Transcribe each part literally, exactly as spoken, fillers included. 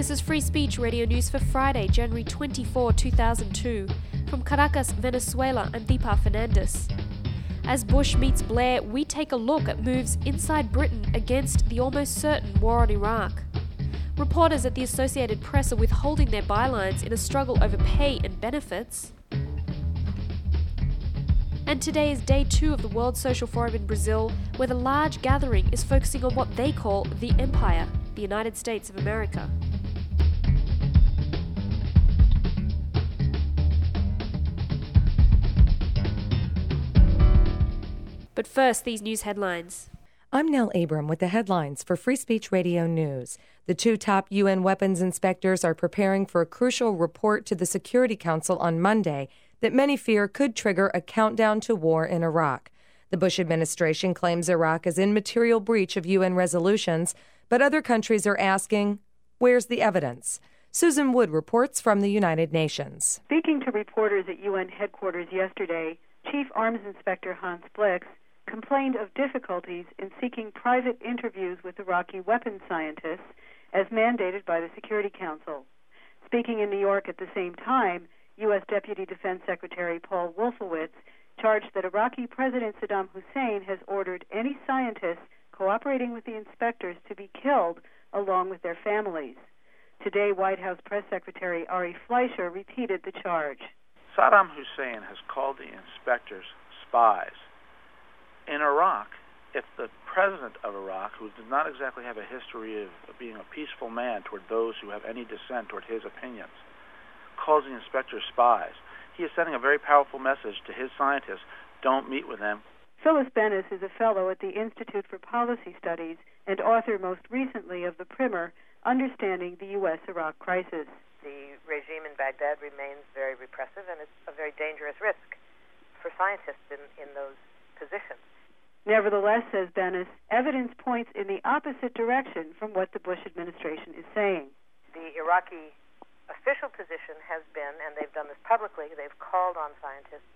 This is Free Speech Radio News for Friday, January twenty-fourth, two thousand two. From Caracas, Venezuela, I'm Deepa Fernandes. As Bush meets Blair, we take a look at moves inside Britain against the almost certain war on Iraq. Reporters at the Associated Press are withholding their bylines in a struggle over pay and benefits. And today is day two of the World Social Forum in Brazil, where the large gathering is focusing on what they call the Empire, the United States of America. But first, these news headlines. I'm Nell Abram with the headlines for Free Speech Radio News. The two top U N weapons inspectors are preparing for a crucial report to the Security Council on Monday that many fear could trigger a countdown to war in Iraq. The Bush administration claims Iraq is in material breach of U N resolutions, but other countries are asking, where's the evidence? Susan Wood reports from the United Nations. Speaking to reporters at U N headquarters yesterday, Chief Arms Inspector Hans Blix complained of difficulties in seeking private interviews with Iraqi weapons scientists as mandated by the Security Council. Speaking in New York at the same time, U S Deputy Defense Secretary Paul Wolfowitz charged that Iraqi President Saddam Hussein has ordered any scientists cooperating with the inspectors to be killed along with their families. Today, White House Press Secretary Ari Fleischer repeated the charge. Saddam Hussein has called the inspectors spies. In Iraq, if the president of Iraq, who does not exactly have a history of, of being a peaceful man toward those who have any dissent toward his opinions, calls the inspectors spies, he is sending a very powerful message to his scientists: don't meet with them. Phyllis Bennis is a fellow at the Institute for Policy Studies and author most recently of the primer, Understanding the U S Iraq Crisis. The regime in Baghdad remains very repressive, and it's a very dangerous risk for scientists in, in those positions. Nevertheless, says Bennis, evidence points in the opposite direction from what the Bush administration is saying. The Iraqi official position has been, and they've done this publicly, they've called on scientists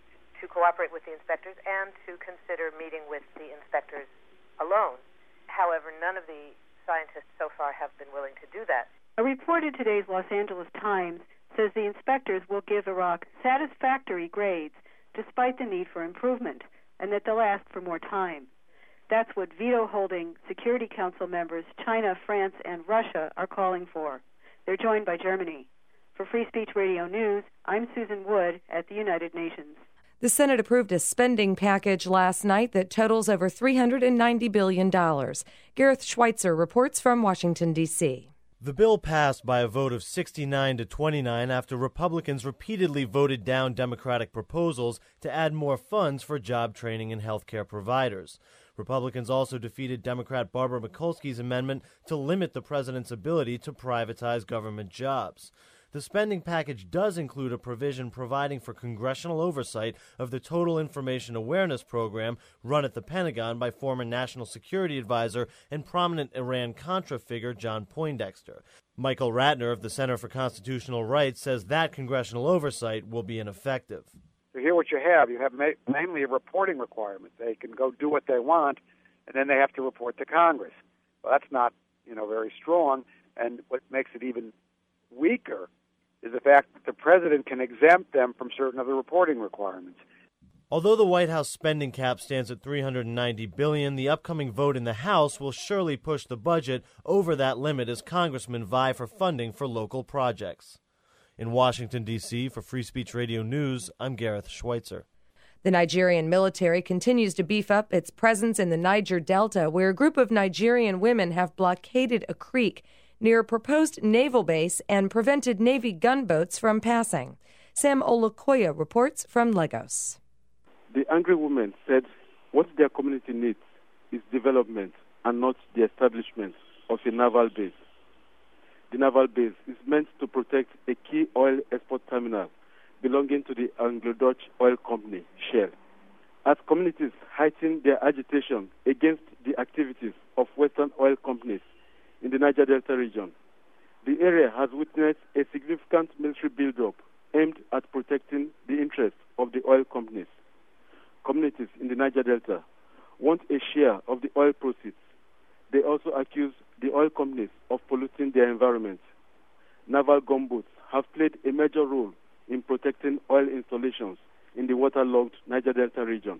to cooperate with the inspectors and to consider meeting with the inspectors alone. However, none of the scientists so far have been willing to do that. A report in today's Los Angeles Times says the inspectors will give Iraq satisfactory grades despite the need for improvement, and that they'll ask for more time. That's what veto-holding Security Council members China, France, and Russia are calling for. They're joined by Germany. For Free Speech Radio News, I'm Susan Wood at the United Nations. The Senate approved a spending package last night that totals over three hundred ninety billion dollars. Gareth Schweitzer reports from Washington, D C The bill passed by a vote of sixty-nine to twenty-nine after Republicans repeatedly voted down Democratic proposals to add more funds for job training and health care providers. Republicans also defeated Democrat Barbara Mikulski's amendment to limit the president's ability to privatize government jobs. The spending package does include a provision providing for congressional oversight of the Total Information Awareness Program run at the Pentagon by former National Security Advisor and prominent Iran-Contra figure John Poindexter. Michael Ratner of the Center for Constitutional Rights says that congressional oversight will be ineffective. So here what you have, you have ma- mainly a reporting requirement. They can go do what they want, and then they have to report to Congress. Well, that's not, you know, very strong, and what makes it even weaker is the fact that the president can exempt them from certain other reporting requirements. Although the White House spending cap stands at three hundred ninety billion dollars, the upcoming vote in the House will surely push the budget over that limit as congressmen vie for funding for local projects. In Washington, D C, for Free Speech Radio News, I'm Gareth Schweitzer. The Nigerian military continues to beef up its presence in the Niger Delta, where a group of Nigerian women have blockaded a creek near a proposed naval base and prevented Navy gunboats from passing. Sam Olukoya reports from Lagos. The angry women said what their community needs is development and not the establishment of a naval base. The naval base is meant to protect a key oil export terminal belonging to the Anglo-Dutch oil company, Shell. As communities heighten their agitation against the activities of Western oil companies in the Niger Delta region, the area has witnessed a significant military buildup aimed at protecting the interests of the oil companies. Communities in the Niger Delta want a share of the oil proceeds. They also accuse the oil companies of polluting their environment naval gunboats have played a major role in protecting oil installations in the waterlogged Niger Delta region.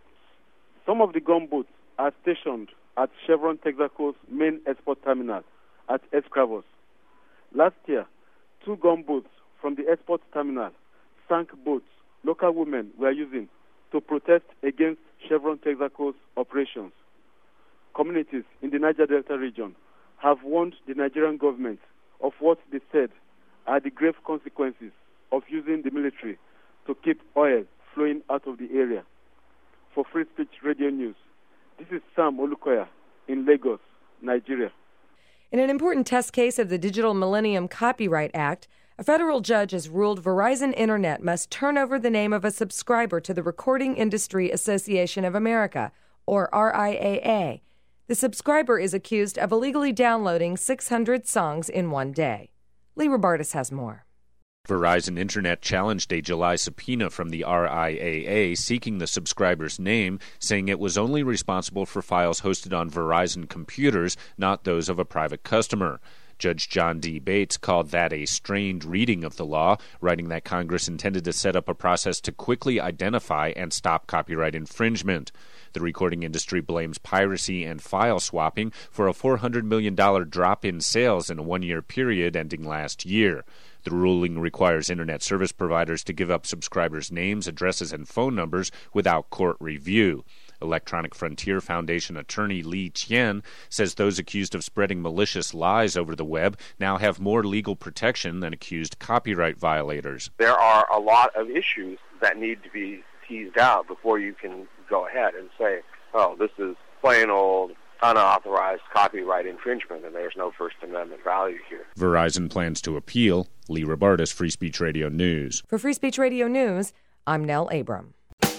Some of the gunboats are stationed at Chevron Texaco's main export terminal at Escravos. Last year, two gunboats from the export terminal sank boats local women were using to protest against Chevron Texaco's operations. Communities in the Niger Delta region have warned the Nigerian government of what they said are the grave consequences of using the military to keep oil flowing out of the area. For Free Speech Radio News, this is Sam Olukoya in Lagos, Nigeria. In an important test case of the Digital Millennium Copyright Act, a federal judge has ruled Verizon Internet must turn over the name of a subscriber to the Recording Industry Association of America, or R I A A. The subscriber is accused of illegally downloading six hundred songs in one day. Lee Robartis has more. Verizon Internet challenged a July subpoena from the R I A A seeking the subscriber's name, saying it was only responsible for files hosted on Verizon computers, not those of a private customer. Judge John D. Bates called that a strained reading of the law, writing that Congress intended to set up a process to quickly identify and stop copyright infringement. The recording industry blames piracy and file swapping for a four hundred million dollars drop in sales in a one-year period ending last year. The ruling requires Internet service providers to give up subscribers' names, addresses, and phone numbers without court review. Electronic Frontier Foundation attorney Li Qian says those accused of spreading malicious lies over the web now have more legal protection than accused copyright violators. There are a lot of issues that need to be teased out before you can go ahead and say, oh, this is plain old unauthorized copyright infringement, and there's no First Amendment value here. Verizon plans to appeal. Lee Robartis, Free Speech Radio News. For Free Speech Radio News, I'm Nell Abram.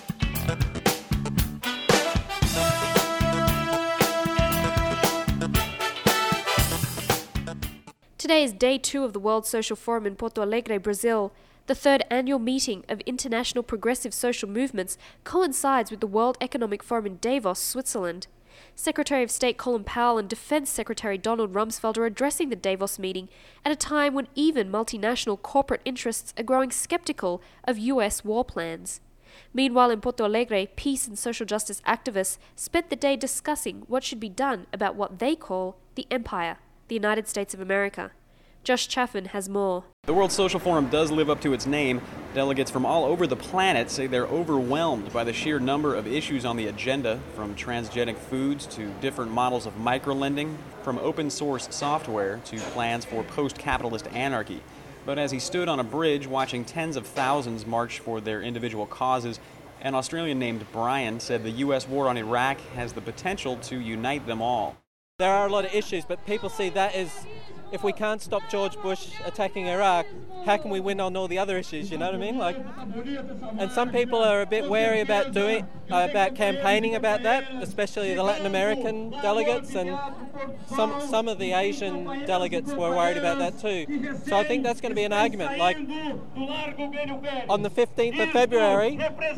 Today is day two of the World Social Forum in Porto Alegre, Brazil. The third annual meeting of international progressive social movements coincides with the World Economic Forum in Davos, Switzerland. Secretary of State Colin Powell and Defense Secretary Donald Rumsfeld are addressing the Davos meeting at a time when even multinational corporate interests are growing skeptical of U S war plans. Meanwhile, in Porto Alegre, peace and social justice activists spent the day discussing what should be done about what they call the empire, the United States of America. Josh Chaffin has more. The World Social Forum does live up to its name. Delegates from all over the planet say they're overwhelmed by the sheer number of issues on the agenda, from transgenic foods to different models of microlending, from open source software to plans for post-capitalist anarchy. But as he stood on a bridge watching tens of thousands march for their individual causes, an Australian named Brian said the U S war on Iraq has the potential to unite them all. There are a lot of issues, but people see that as, if we can't stop George Bush attacking Iraq, how can we win on all the other issues, you know what I mean? Like, and some people are a bit wary about doing, uh, about campaigning about that, especially the Latin American delegates, and some some of the Asian delegates were worried about that too. So I think that's going to be an argument. Like, on the fifteenth of February,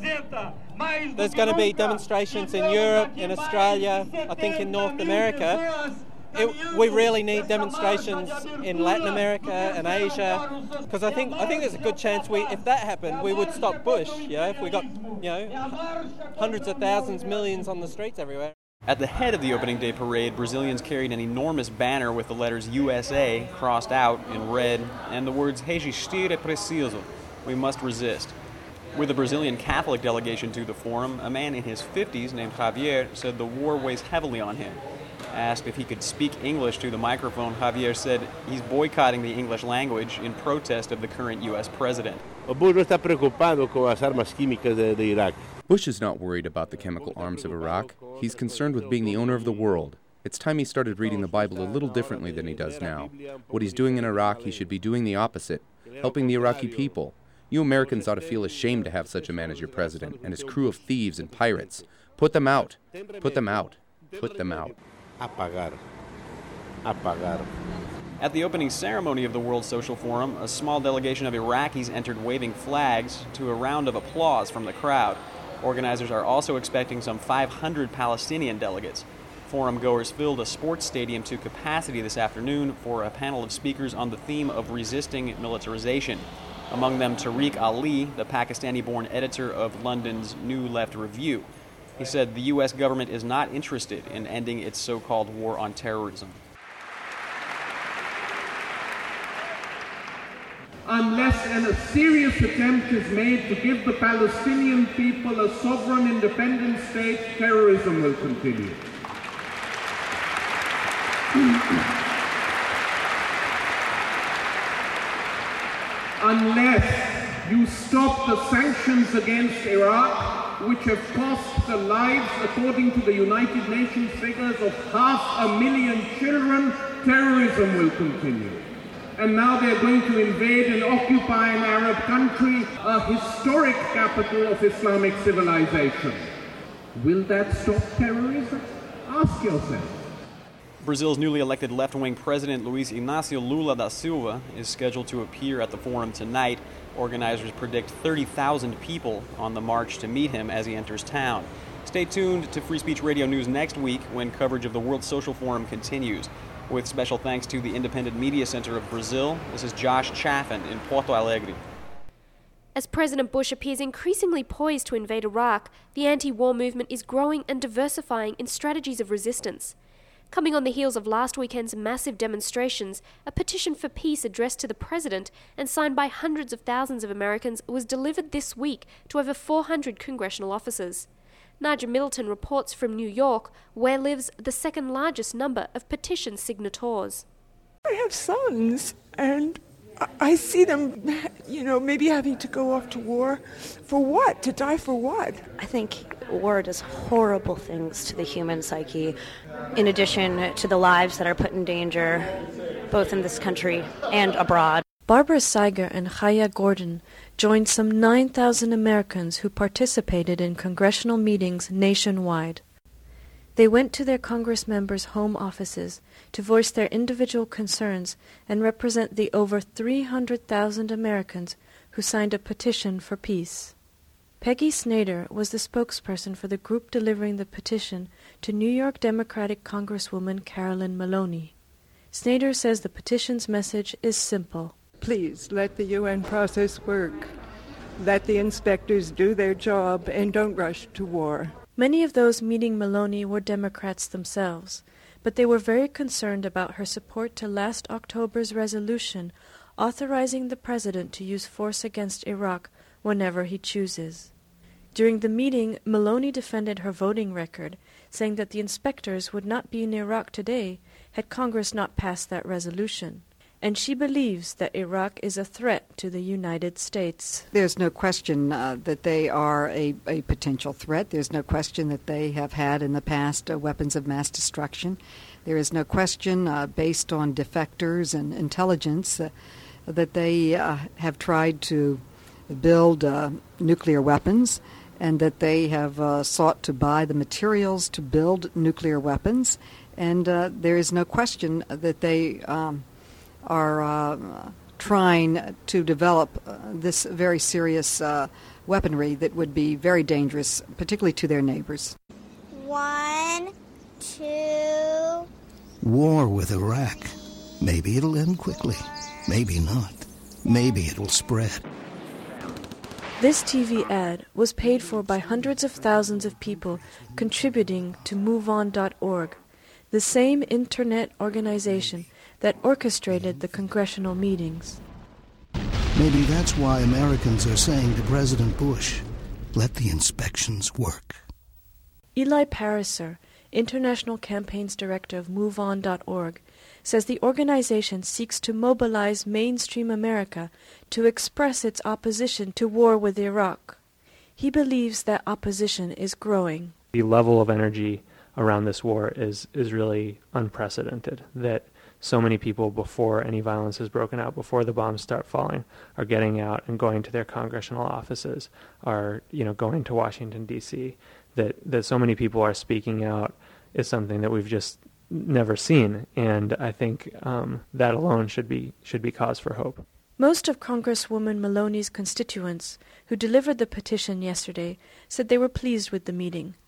there's going to be demonstrations in Europe, in Australia, I think in North America. It, we really need demonstrations in Latin America and Asia, because I think I think there's a good chance we, if that happened, we would stop Bush. You know, if we got, you know, hundreds of thousands, millions on the streets everywhere. At the head of the opening day parade, Brazilians carried an enormous banner with the letters U S A crossed out in red and the words "Resistir é preciso," we must resist. With the Brazilian Catholic delegation to the forum, a man in his fifties named Javier said the war weighs heavily on him. Asked if he could speak English to the microphone, Javier said he's boycotting the English language in protest of the current U S president. Bush está preocupado con las armas químicas de, de Iraq. Bush is not worried about the chemical arms of Iraq. He's concerned with being the owner of the world. It's time he started reading the Bible a little differently than he does now. What he's doing in Iraq, he should be doing the opposite, helping the Iraqi people. You Americans ought to feel ashamed to have such a man as your president and his crew of thieves and pirates. Put them out. Put them out. Put them out. Apagar. Apagar. At the opening ceremony of the World Social Forum, a small delegation of Iraqis entered waving flags to a round of applause from the crowd. Organizers are also expecting some five hundred Palestinian delegates. forum goers filled a sports stadium to capacity this afternoon for a panel of speakers on the theme of resisting militarization. Among them, Tariq Ali, the Pakistani-born editor of London's New Left Review. He said the U S government is not interested in ending its so-called war on terrorism. Unless an, a serious attempt is made to give the Palestinian people a sovereign independent state, terrorism will continue. Unless you stop the sanctions against Iraq, which have cost the lives, according to the United Nations figures, of half a million children, terrorism will continue. And now they're going to invade and occupy an Arab country, a historic capital of Islamic civilization. Will that stop terrorism? Ask yourself. Brazil's newly elected left-wing president Luiz Inácio Lula da Silva is scheduled to appear at the forum tonight. Organizers predict thirty thousand people on the march to meet him as he enters town. Stay tuned to Free Speech Radio News next week when coverage of the World Social Forum continues. With special thanks to the Independent Media Center of Brazil, this is Josh Chaffin in Porto Alegre. As President Bush appears increasingly poised to invade Iraq, the anti-war movement is growing and diversifying in strategies of resistance. Coming on the heels of last weekend's massive demonstrations, a petition for peace addressed to the president and signed by hundreds of thousands of Americans was delivered this week to over four hundred congressional offices. Nigel Middleton reports from New York, where lives the second largest number of petition signatories. I have sons, and I see them, you know, maybe having to go off to war. For what? To die for what? I think war does horrible things to the human psyche, in addition to the lives that are put in danger, both in this country and abroad. Barbara Seiger and Chaya Gordon joined some nine thousand Americans who participated in congressional meetings nationwide. They went to their Congress members' home offices to voice their individual concerns and represent the over three hundred thousand Americans who signed a petition for peace. Peggy Snyder was the spokesperson for the group delivering the petition to New York Democratic Congresswoman Carolyn Maloney. Snyder says the petition's message is simple. Please let the U N process work. Let the inspectors do their job and don't rush to war. Many of those meeting Maloney were Democrats themselves, but they were very concerned about her support to last October's resolution authorizing the president to use force against Iraq whenever he chooses. During the meeting, Maloney defended her voting record, saying that the inspectors would not be in Iraq today had Congress not passed that resolution. And she believes that Iraq is a threat to the United States. There's no question uh, that they are a, a potential threat. There's no question that they have had in the past uh, weapons of mass destruction. There is no question, uh, based on defectors and intelligence, uh, that they uh, have tried to build uh, nuclear weapons, and that they have uh, sought to buy the materials to build nuclear weapons. And uh, there is no question that they um, are uh, trying to develop uh, this very serious uh, weaponry that would be very dangerous, particularly to their neighbors. One, two... War with Iraq. Maybe it'll end quickly. Maybe not. Maybe it will spread. This T V ad was paid for by hundreds of thousands of people contributing to move on dot org, the same internet organization that orchestrated the congressional meetings. Maybe that's why Americans are saying to President Bush, let the inspections work. Eli Pariser, International Campaigns Director of move on dot org, says the organization seeks to mobilize mainstream America to express its opposition to war with Iraq. He believes that opposition is growing. The level of energy around this war is, is really unprecedented, that so many people, before any violence has broken out, before the bombs start falling, are getting out and going to their congressional offices, are, you know, going to Washington, D C, that, that so many people are speaking out is something that we've just never seen, and I think um, that alone should be should be cause for hope. Most of Congresswoman Maloney's constituents who delivered the petition yesterday said they were pleased with the meeting.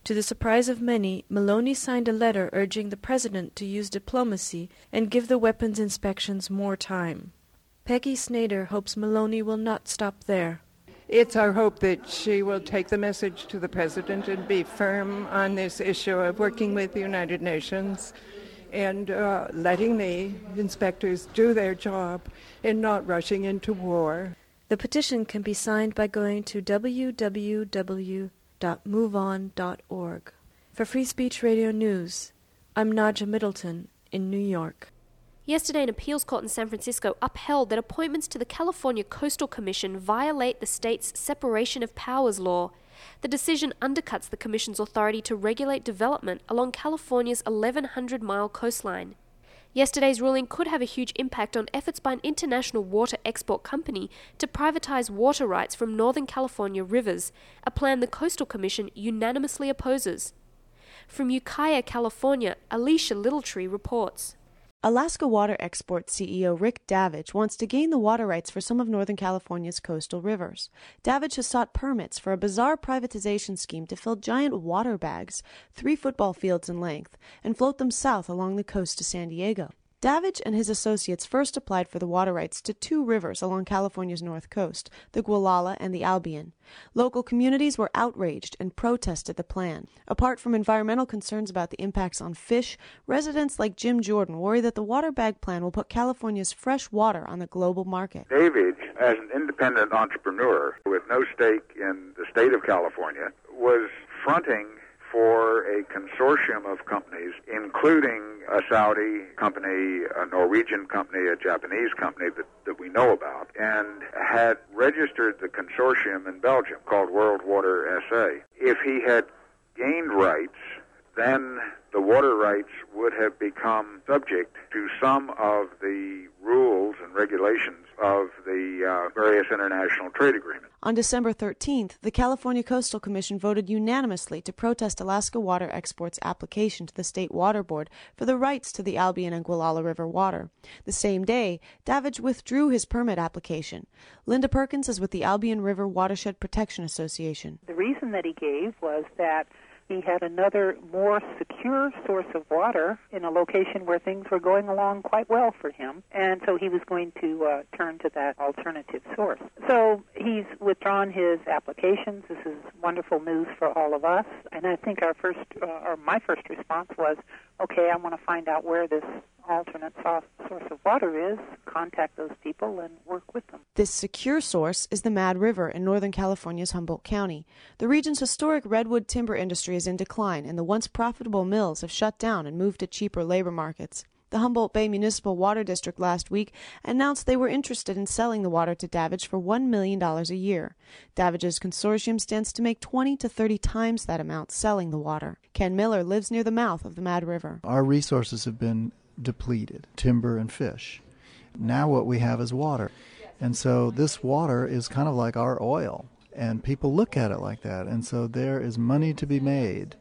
To the surprise of many, Maloney signed a letter urging the president to use diplomacy and give the weapons inspections more time. Peggy Snyder hopes Maloney will not stop there. It's our hope that she will take the message to the president and be firm on this issue of working with the United Nations and uh, letting the inspectors do their job and not rushing into war. The petition can be signed by going to w w w dot move on dot org. For Free Speech Radio News, I'm Nadja Middleton in New York. Yesterday, an appeals court in San Francisco upheld that appointments to the California Coastal Commission violate the state's separation of powers law. The decision undercuts the commission's authority to regulate development along California's eleven hundred mile coastline. Yesterday's ruling could have a huge impact on efforts by an international water export company to privatize water rights from Northern California rivers, a plan the Coastal Commission unanimously opposes. From Ukiah, California, Alicia Littletree reports. Alaska Water Export C E O Rick Davidge wants to gain the water rights for some of Northern California's coastal rivers. Davidge has sought permits for a bizarre privatization scheme to fill giant water bags, three football fields in length, and float them south along the coast to San Diego. Davidge and his associates first applied for the water rights to two rivers along California's north coast, the Gualala and the Albion. Local communities were outraged and protested the plan. Apart from environmental concerns about the impacts on fish, residents like Jim Jordan worry that the water bag plan will put California's fresh water on the global market. Davidge, as an independent entrepreneur with no stake in the state of California, was fronting for a consortium of companies, including a Saudi company, a Norwegian company, a Japanese company that, that we know about, and had registered the consortium in Belgium called World Water S A. If he had gained rights, then the water rights would have become subject to some of the rules and regulations of the uh, various international trade agreements. On December thirteenth, the California Coastal Commission voted unanimously to protest Alaska Water Export's application to the State Water Board for the rights to the Albion and Gualala River water. The same day, Davidge withdrew his permit application. Linda Perkins is with the Albion River Watershed Protection Association. The reason that he gave was that he had another more secure source of water in a location where things were going along quite well for him, and so he was going to uh, turn to that alternative source. So he's withdrawn his applications. This is wonderful news for all of us, and I think our first, uh, or my first response was, okay, I want to find out where this alternate source of water is, contact those people, and work with them. This secure source is the Mad River in Northern California's Humboldt County. The region's historic redwood timber industry is in decline, and the once profitable mills have shut down and moved to cheaper labor markets. The Humboldt Bay Municipal Water District last week announced they were interested in selling the water to Davidge for one million dollars a year. Davidge's consortium stands to make twenty to thirty times that amount selling the water. Ken Miller lives near the mouth of the Mad River. Our resources have been depleted, timber and fish. Now what we have is water. And so this water is kind of like our oil, and people look at it like that. And so there is money to be made,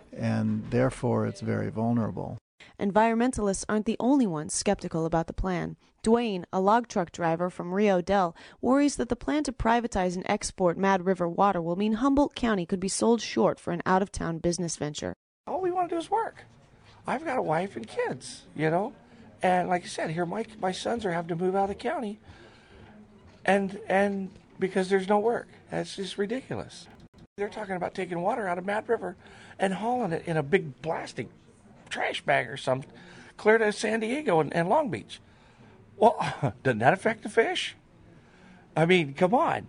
and therefore it's very vulnerable. Environmentalists aren't the only ones skeptical about the plan. Dwayne, a log truck driver from Rio Del, worries that the plan to privatize and export Mad River water will mean Humboldt County could be sold short for an out-of-town business venture. All we want to do is work. I've got a wife and kids, you know, and like I said, here my my sons are having to move out of the county, and and because there's no work. That's just ridiculous. They're talking about taking water out of Mad River and hauling it in a big plastic trash bag or something, clear to San Diego and, and Long Beach. Well, doesn't that affect the fish? I mean, come on.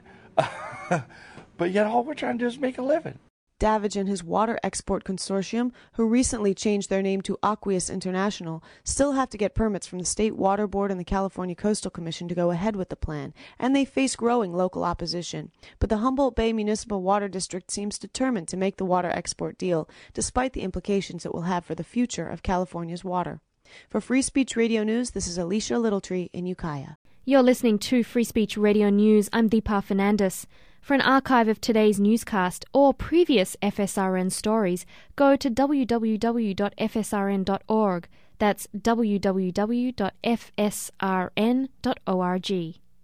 But yet all we're trying to do is make a living. Davidge and his Water Export Consortium, who recently changed their name to Aqueous International, still have to get permits from the State Water Board and the California Coastal Commission to go ahead with the plan, and they face growing local opposition. But the Humboldt Bay Municipal Water District seems determined to make the water export deal, despite the implications it will have for the future of California's water. For Free Speech Radio News, this is Alicia Littletree in Ukiah. You're listening to Free Speech Radio News. I'm Deepa Fernandes. For an archive of today's newscast or previous F S R N stories, go to w w w dot f s r n dot org. That's w w w dot f s r n dot org.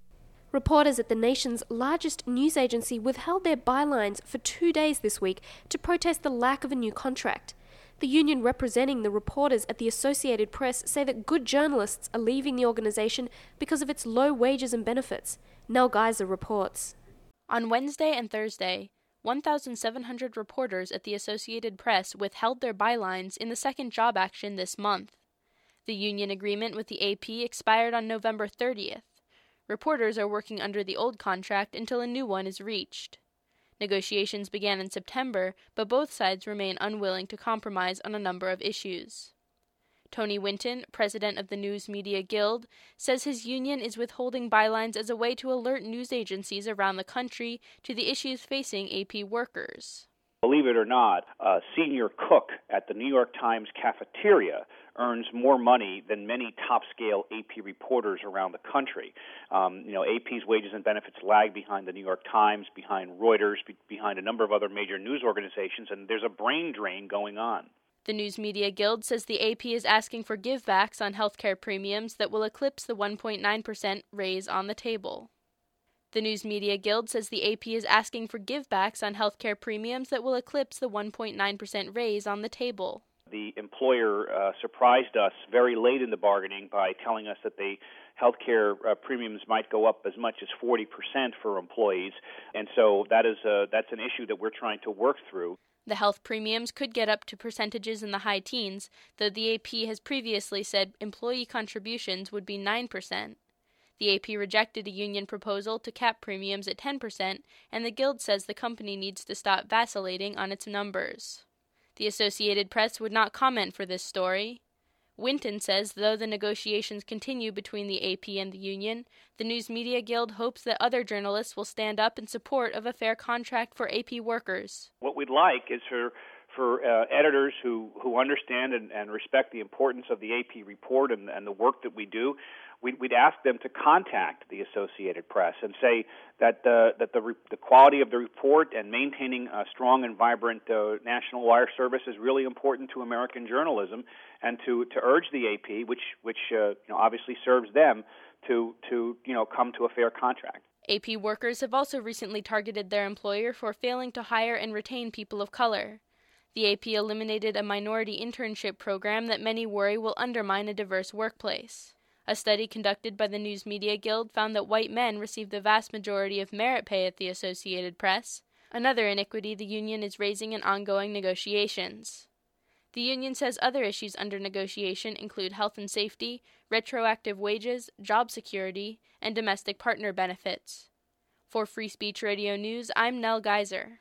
Reporters at the nation's largest news agency withheld their bylines for two days this week to protest the lack of a new contract. The union representing the reporters at the Associated Press say that good journalists are leaving the organisation because of its low wages and benefits. Nell Geiser reports. On Wednesday and Thursday, one thousand seven hundred reporters at the Associated Press withheld their bylines in the second job action this month. The union agreement with the A P expired on November thirtieth. Reporters are working under the old contract until a new one is reached. Negotiations began in September, but both sides remain unwilling to compromise on a number of issues. Tony Winton, president of the News Media Guild, says his union is withholding bylines as a way to alert news agencies around the country to the issues facing A P workers. Believe it or not, a senior cook at the New York Times cafeteria earns more money than many top-scale A P reporters around the country. Um, you know, A P's wages and benefits lag behind the New York Times, behind Reuters, be- behind a number of other major news organizations, and there's a brain drain going on. The News Media Guild says the A P is asking for givebacks on healthcare premiums that will eclipse the one point nine percent raise on the table. The News Media Guild says the A P is asking for givebacks on healthcare premiums that will eclipse the one point nine percent raise on the table. The employer uh, surprised us very late in the bargaining by telling us that the healthcare uh, premiums might go up as much as forty percent for employees, and so that is uh, that's an issue that we're trying to work through. The health premiums could get up to percentages in the high teens, though the A P has previously said employee contributions would be nine percent. The A P rejected a union proposal to cap premiums at ten percent, and the Guild says the company needs to stop vacillating on its numbers. The Associated Press would not comment for this story. Winton says though the negotiations continue between the A P and the union, the News Media Guild hopes that other journalists will stand up in support of a fair contract for A P workers. What we'd like is for for uh, editors who, who understand and, and respect the importance of the A P report and, and the work that we do, we'd, we'd ask them to contact the Associated Press and say that the that the, re, the quality of the report and maintaining a strong and vibrant uh, national wire service is really important to American journalism, and to, to urge the A P, which which uh, you know obviously serves them, to to you know come to a fair contract. A P workers have also recently targeted their employer for failing to hire and retain people of color. The A P eliminated a minority internship program that many worry will undermine a diverse workplace. A study conducted by the News Media Guild found that white men receive the vast majority of merit pay at the Associated Press, another iniquity the union is raising in ongoing negotiations. The union says other issues under negotiation include health and safety, retroactive wages, job security, and domestic partner benefits. For Free Speech Radio News, I'm Nell Geiser.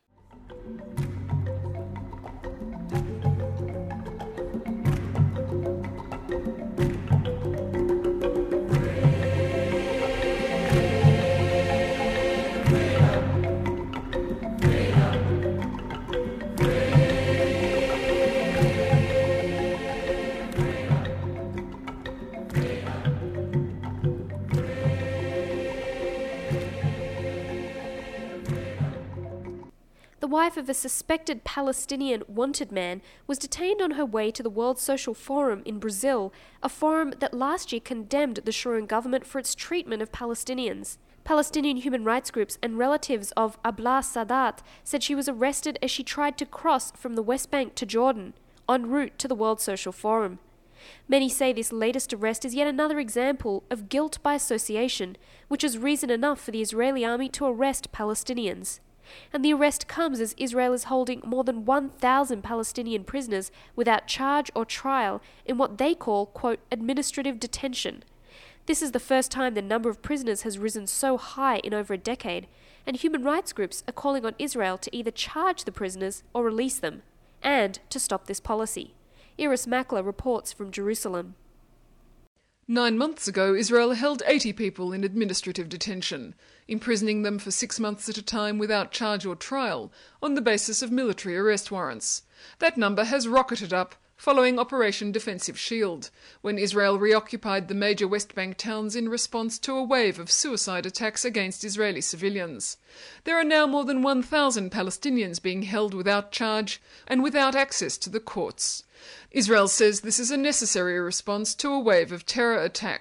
The wife of a suspected Palestinian wanted man was detained on her way to the World Social Forum in Brazil, a forum that last year condemned the Sharon government for its treatment of Palestinians. Palestinian human rights groups and relatives of Abla Sadat said she was arrested as she tried to cross from the West Bank to Jordan, en route to the World Social Forum. Many say this latest arrest is yet another example of guilt by association, which is reason enough for the Israeli army to arrest Palestinians. And the arrest comes as Israel is holding more than one thousand Palestinian prisoners without charge or trial in what they call, quote, administrative detention. This is the first time the number of prisoners has risen so high in over a decade, and human rights groups are calling on Israel to either charge the prisoners or release them, and to stop this policy. Iris Makler reports from Jerusalem. Nine months ago, Israel held eighty people in administrative detention, imprisoning them for six months at a time without charge or trial, on the basis of military arrest warrants. That number has rocketed up following Operation Defensive Shield, when Israel reoccupied the major West Bank towns in response to a wave of suicide attacks against Israeli civilians. There are now more than one thousand Palestinians being held without charge and without access to the courts. Israel says this is a necessary response to a wave of terror attacks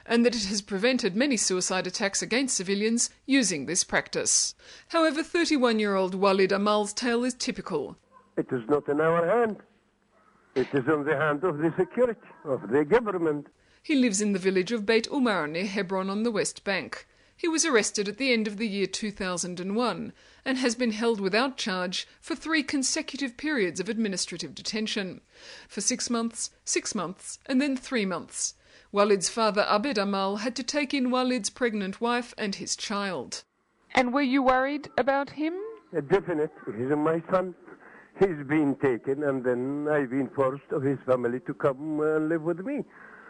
and that it has prevented many suicide attacks against civilians using this practice. However, thirty-one-year-old Walid Amal's tale is typical. It is not in our hand. It is in the hand of the security, of the government. He lives in the village of Beit Umar near Hebron on the West Bank. He was arrested at the end of the year two thousand one and has been held without charge for three consecutive periods of administrative detention. For six months, six months, and then three months. Walid's father Abed Amal had to take in Walid's pregnant wife and his child. And were you worried about him? Uh, definitely. He's my son. He's been taken, and then I've been forced of his family to come and live with me.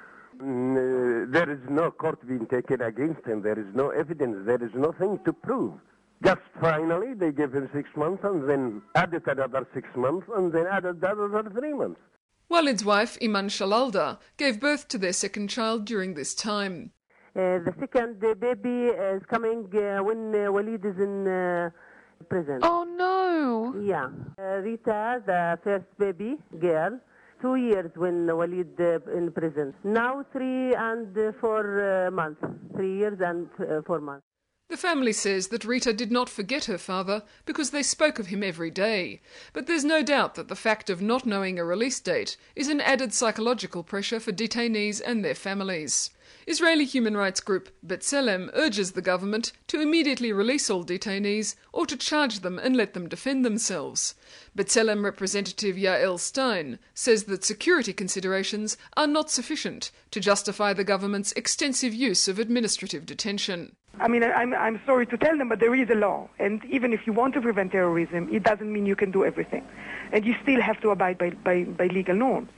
Mm, uh, there is no court being taken against him. There is no evidence. There is nothing to prove. Just finally, they gave him six months and then added another six months and then added another three months. Walid's wife, Iman Shalalda, gave birth to their second child during this time. Uh, the second uh, baby is coming uh, when uh, Walid is in uh, prison. Oh, no. Yeah. Uh, Rita, the first baby girl, two years when Walid uh, in prison. Now three and uh, four uh, months. Three years and uh, four months. The family says that Rita did not forget her father because they spoke of him every day. But there's no doubt that the fact of not knowing a release date is an added psychological pressure for detainees and their families. Israeli human rights group B'Tselem urges the government to immediately release all detainees or to charge them and let them defend themselves. B'Tselem representative Yael Stein says that security considerations are not sufficient to justify the government's extensive use of administrative detention. I mean, I'm, I'm sorry to tell them, but there is a law. And even if you want to prevent terrorism, it doesn't mean you can do everything. And you still have to abide by, by, by legal norms.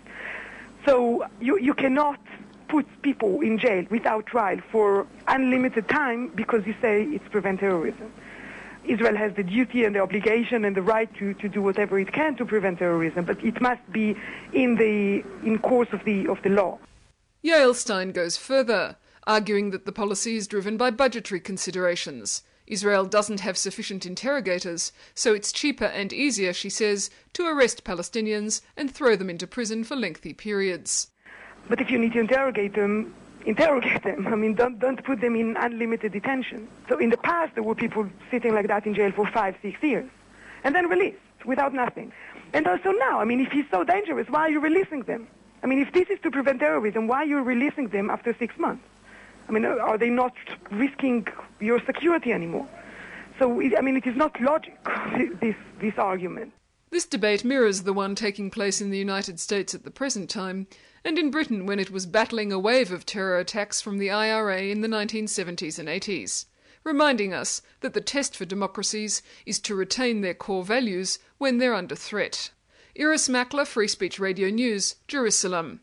So you, you cannot put people in jail without trial for unlimited time because you say it's prevent terrorism. Israel has the duty and the obligation and the right to, to do whatever it can to prevent terrorism, but it must be in the in course of the of the law. Yael Stein goes further, arguing that the policy is driven by budgetary considerations. Israel doesn't have sufficient interrogators, so it's cheaper and easier, she says, to arrest Palestinians and throw them into prison for lengthy periods. But if you need to interrogate them, interrogate them. I mean, don't don't put them in unlimited detention. So in the past, there were people sitting like that in jail for five, six years, and then released without nothing. And also now, I mean, if he's so dangerous, why are you releasing them? I mean, if this is to prevent terrorism, why are you releasing them after six months? I mean, are they not risking your security anymore? So, I mean, it is not logic, this this argument. This debate mirrors the one taking place in the United States at the present time, and in Britain when it was battling a wave of terror attacks from the I R A in the nineteen seventies and eighties, reminding us that the test for democracies is to retain their core values when they're under threat. Iris Makler, Free Speech Radio News, Jerusalem.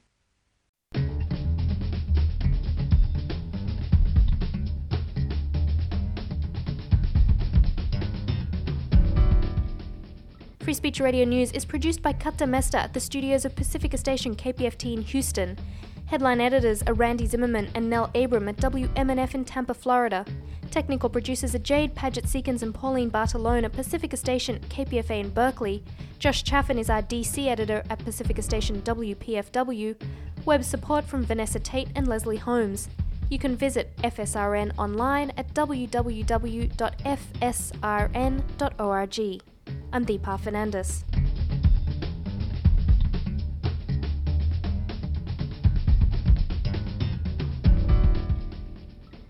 Free Speech Radio News is produced by Kat Demesta at the studios of Pacifica Station K P F T in Houston. Headline editors are Randy Zimmerman and Nell Abram at W M N F in Tampa, Florida. Technical producers are Jade Paget-Seekins and Pauline Bartolone at Pacifica Station K P F A in Berkeley. Josh Chaffin is our D C editor at Pacifica Station W P F W. Web support from Vanessa Tate and Leslie Holmes. You can visit F S R N online at w w w dot f s r n dot org. I'm Deepa Fernandes.